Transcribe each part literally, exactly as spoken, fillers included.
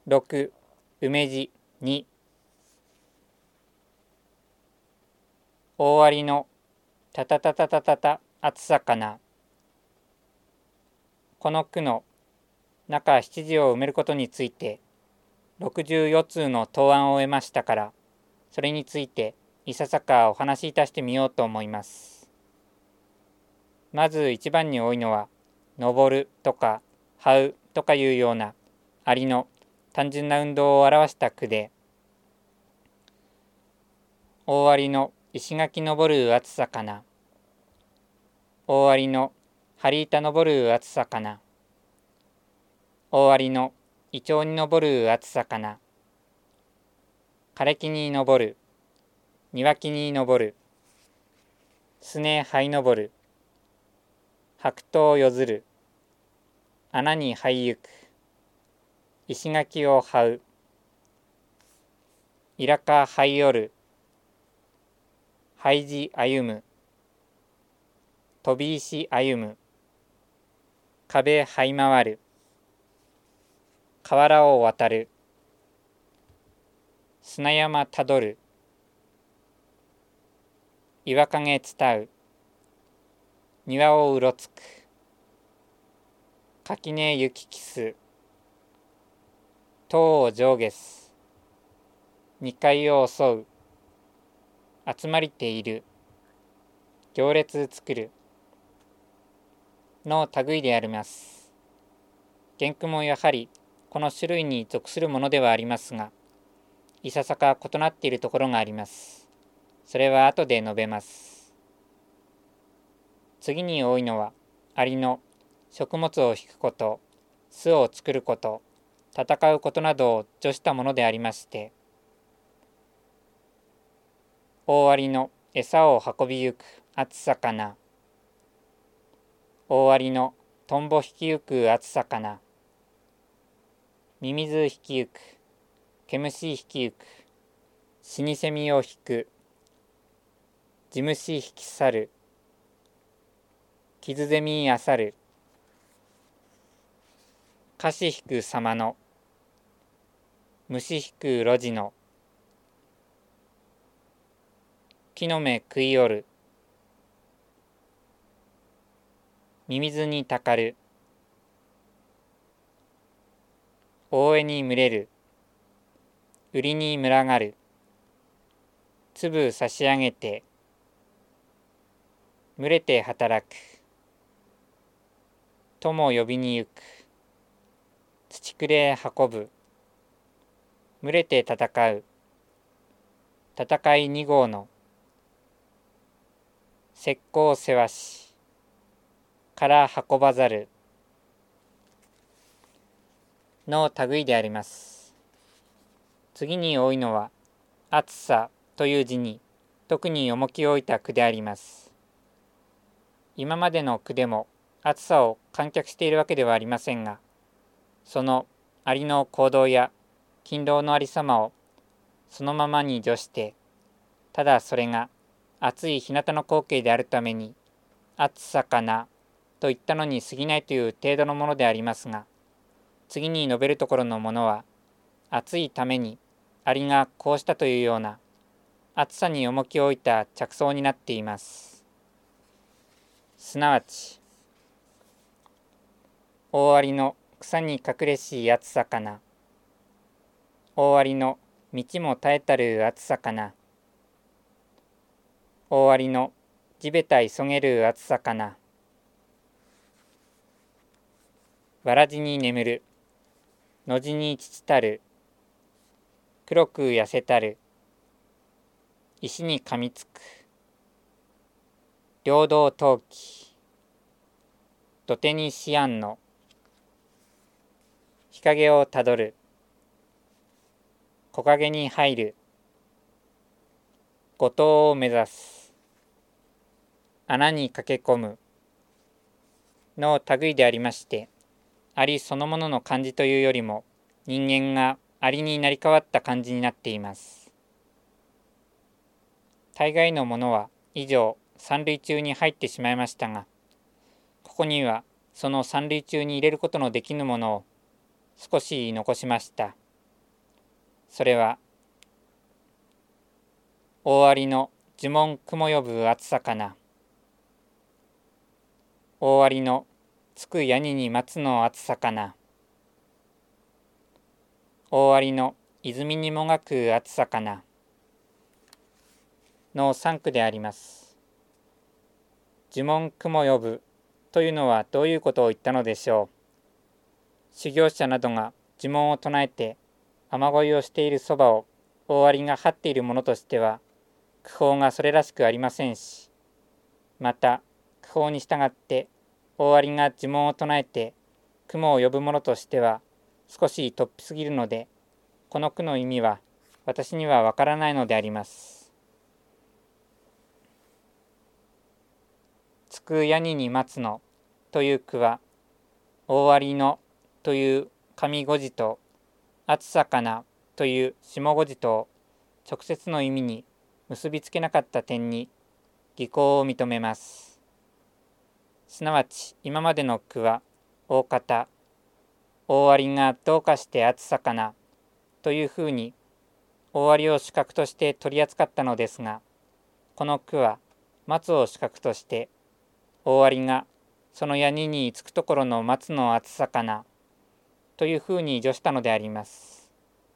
ろく梅地に大ありのたたたたたたた暑さかな。この句の中七字を埋めることについてろくじゅうよん通の答案を得ましたから、それについていささかお話しいたしてみようと思います。まず一番に多いのは登るとか這うとかいうようなありの単純な運動を表した句で、大ありの石垣登る暑さかな。大ありの張板登る暑さかな。大ありのイチョウに登る暑さかな。枯れ木に登る、庭木に登る、すね這い登る、白桃よずる、穴に這いゆく、石垣を這う、いらか這いおる、はいじ歩む、飛び石歩む、壁這い回る、河原を渡る、砂山たどる、岩陰伝う、庭をうろつく、垣根行き来す、塔を上下す、二階を襲う、集まりている、行列作るの類であります。原句もやはりこの種類に属するものではありますが、いささか異なっているところがあります。それは後で述べます。次に多いのはありの食物を引くこと、巣を作ること、戦うことなどを助したものでありまして、大ありの餌を運びゆく暑さかな。大ありのトンボ引きゆく暑さかな。ミミズ引きゆく、毛虫引きゆく、死にセミを引く、地虫引き去る、傷ゼミあさる、菓子引く様の、虫引く路地の、木の芽食いおる、ミミズにたかる、大江に群れる、売りに群がる、粒差し上げて、群れて働く、友呼びに行く、土くれ運ぶ、群れて戦う、戦い二号の、石膏せわし、から運ばざるの類であります。次に多いのは暑さという字に特に重きを置いた句であります。今までの句でも暑さを観客しているわけではありませんが、そのありの行動や勤労のありさまをそのままに助して、ただそれが暑い日向の光景であるために暑さかなと言ったのに過ぎないという程度のものでありますが、次に述べるところのものは暑いためにありがこうしたというような暑さに重きを置いた着想になっています。すなわち大ありの草に隠れし暑さかな。大ありの道も耐えたる暑さかな。大ありの地べた急げる暑さかな。わらじに眠る、のじに乳たる、黒く痩せたる、石に噛みつく、領土陶器、土手にしあんの、日陰をたどる、木陰に入る、五島を目指す、穴に駆け込むの類でありまして、ありそのものの漢字というよりも人間がありになり変わった漢字になっています。大概のものは以上三類中に入ってしまいましたが、ここにはその三類中に入れることのできぬものを少し残しました。 それは大ありの呪文雲呼ぶ暑さかな。大ありのつくやにに松の暑さかな。大ありの泉にもがく暑さかな。の三句であります。呪文雲呼ぶというのはどういうことを言ったのでしょう。修行者などが呪文を唱えて雨乞いをしているそばを大ありが張っているものとしては苦法がそれらしくありませんし、また苦法に従って大ありが呪文を唱えて雲を呼ぶものとしては少し突飛すぎるので、この句の意味は私にはわからないのであります。つくやにに松のという句は、大ありのという上五字と暑さかなという下五字と直接の意味に結びつけなかった点に偽行を認めます。すなわち今までの句は大方、大ありがどうかして暑さかなというふうに大ありを主格として取り扱ったのですが、この句は松を主格として大ありがそのやににつくところの松の暑さかなというふうに助したのであります。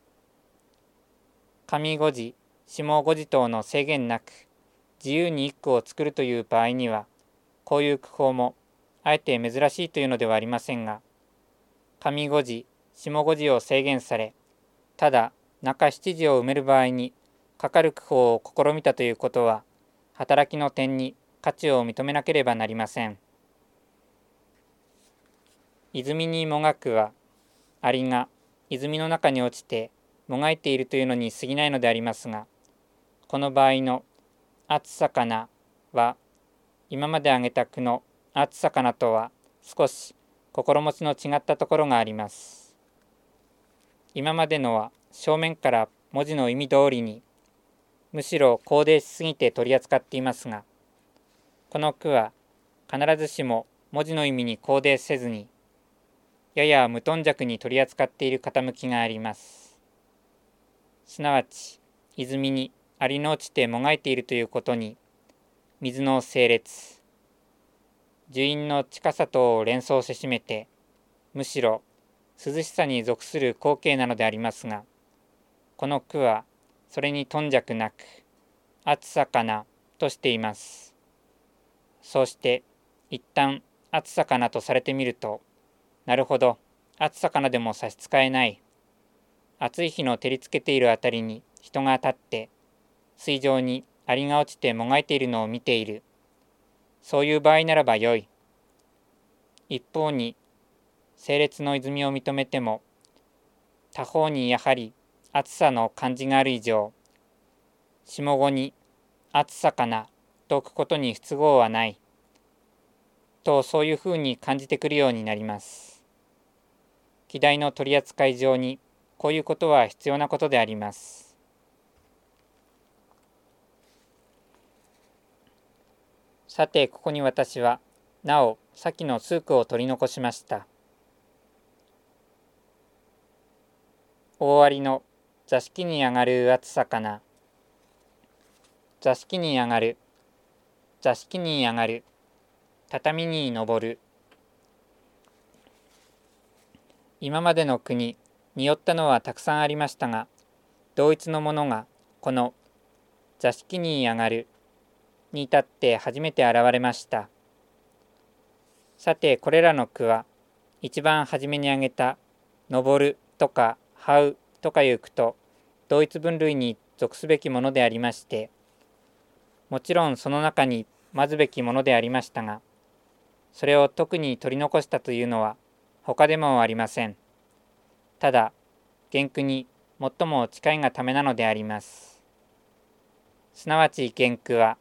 上五字下五字等の制限なく自由に一句を作るという場合には、こういう句法もあえて珍しいというのではありませんが、上五字下五字を制限され、ただ中七字を埋める場合にかかる句法を試みたということは、働きの点に価値を認めなければなりません。泉にもがくは、アリが泉の中に落ちてもがいているというのに過ぎないのでありますが、この場合の暑さかなは、今まで挙げた句の暑さかなとは少し心持ちの違ったところがあります。今までのは正面から文字の意味通りに、むしろ肯定しすぎて取り扱っていますが、この句は必ずしも文字の意味に肯定せずに、やや無頓着に取り扱っている傾きがあります。すなわち泉にありの落ちてもがいているということに、水の整列、樹蔭の近さとを連想せしめて、むしろ涼しさに属する光景なのでありますが、この句はそれに頓着なく暑さかなとしています。そうして一旦暑さかなとされてみると、なるほど、暑さかなでも差し支えない。暑い日の照りつけているあたりに人が立って、水上にアリが落ちてもがいているのを見ている。そういう場合ならばよい。一方に、整列の泉を認めても、他方にやはり暑さの感じがある以上、下五に暑さかなと置くことに不都合はない。と、そういうふうに感じてくるようになります。記題の取り扱い上に、こういうことは必要なことであります。さて、ここに私は、なお、さっきの数句を取り残しました。大ありの座敷に上がる暑さかな。座敷に上がる。座敷に上がる。畳に上る。今までの句に似寄ったのはたくさんありましたが、同一のものがこの座敷に上がるに至って初めて現れました。さて、これらの句は一番初めに挙げた上るとか這うとかいう句と同一分類に属すべきものでありまして、もちろんその中にまずべきものでありましたが、それを特に取り残したというのは他でもありません。ただ、原句に最も近いがためなのであります。すなわち原句は、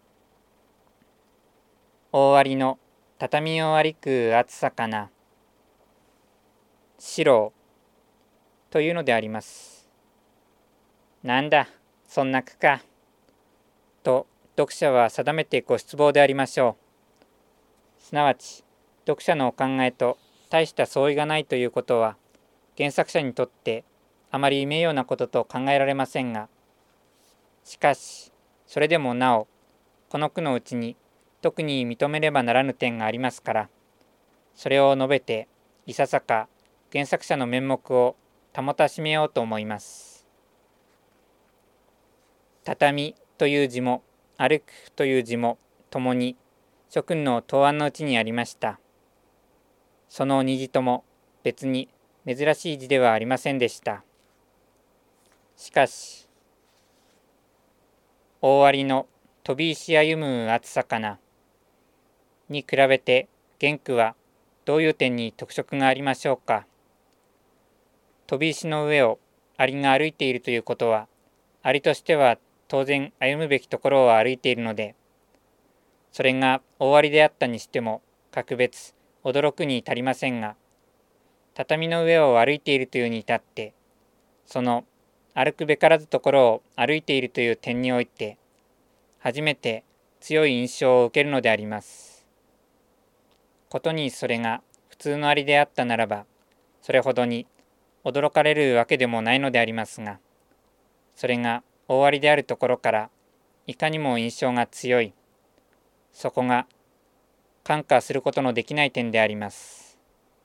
大ありの畳を歩く暑さかな。四郎というのであります。なんだ、そんな句か。と、読者は定めてご失望でありましょう。すなわち、読者のお考えと大した相違がないということは、原作者にとってあまり名誉なことと考えられませんが、しかしそれでもなおこの句のうちに特に認めればならぬ点がありますから、それを述べていささか原作者の面目を保たしめようと思います。畳という字も歩くという字もともに諸君の答案のうちにありました。その二字とも別に珍しい字ではありませんでした。しかし大ありの飛び石歩む暑さかなに比べて原句はどういう点に特色がありましょうか。飛び石の上をアリが歩いているということは、アリとしては当然歩むべきところを歩いているので、それが大アリであったにしても格別驚くに足りませんが、畳の上を歩いているというに至って、その歩くべからずところを歩いているという点において、初めて強い印象を受けるのであります。ことにそれが普通のアリであったならば、それほどに驚かれるわけでもないのでありますが、それが大アリであるところからいかにも印象が強い、そこが看過することのできない点であります。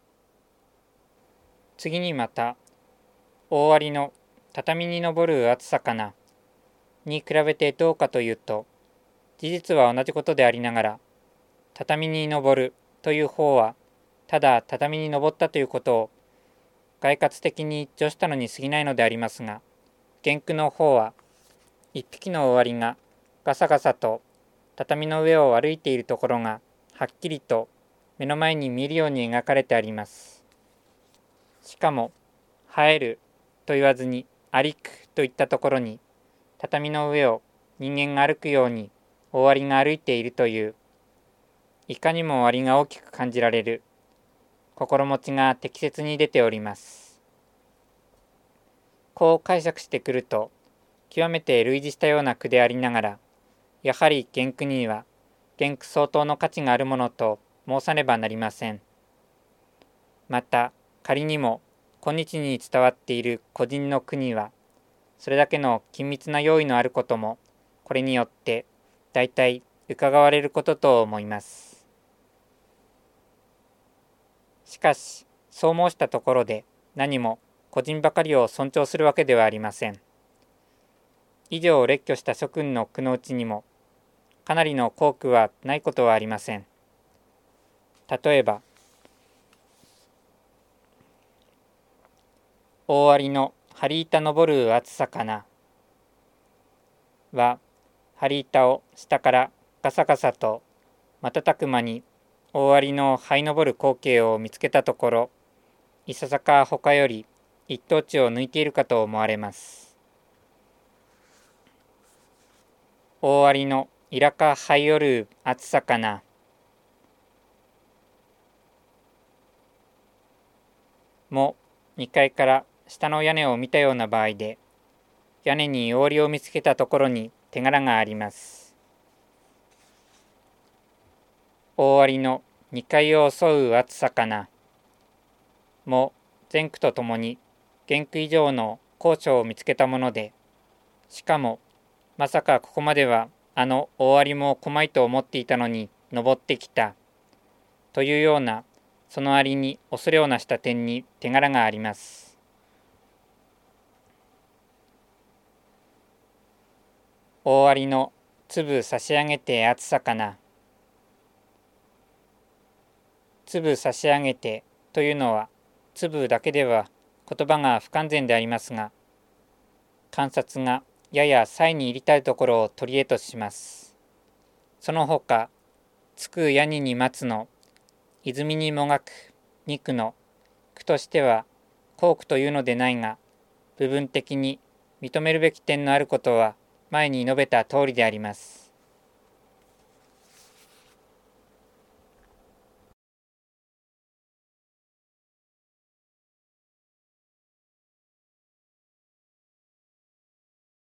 次にまた、大アリの畳に上る暑さかなに比べてどうかというと、事実は同じことでありながら、畳に上るという方はただ畳に上ったということを概括的に助したのに過ぎないのでありますが、原句の方は一匹の大アリがガサガサと畳の上を歩いているところがはっきりと目の前に見えるように描かれてあります。しかも生えると言わずに歩くといったところに、畳の上を人間が歩くように大アリが歩いているという、いかにもアリが大きく感じられる心持ちが適切に出ております。こう解釈してくると、極めて類似したような句でありながら、やはり原句には原句相当の価値があるものと申さねばなりません。また仮にも今日に伝わっている個人の句には、それだけの緊密な用意のあることもこれによって大体伺われることと思います。しかしそう申したところで何も個人ばかりを尊重するわけではありません。以上列挙した諸君の句のうちにもかなりの効句はないことはありません。例えば大ありの張り板登る暑さかなは、張り板を下からガサガサと瞬く間に大ありの這い登る光景を見つけたところ、いささか他より一等地を抜いているかと思われます。大ありのいらか這い寄る暑さかなもにかいから下の屋根を見たような場合で、屋根に大ありを見つけたところに手柄があります。大ありのにかいを襲う暑さかなも前句とともに原句以上の高所を見つけたもので、しかもまさかここまではあの大ありも怖いと思っていたのに登ってきたというような、そのありに恐れをなした点に手柄があります。大ありの粒差し上げて暑さかな。粒差し上げてというのは粒だけでは言葉が不完全でありますが、観察がやや際に入りたいところを取り柄とします。その他、つくやにに待つの泉にもがく肉の句としては好句というのでないが、部分的に認めるべき点のあることは前に述べた通りであります。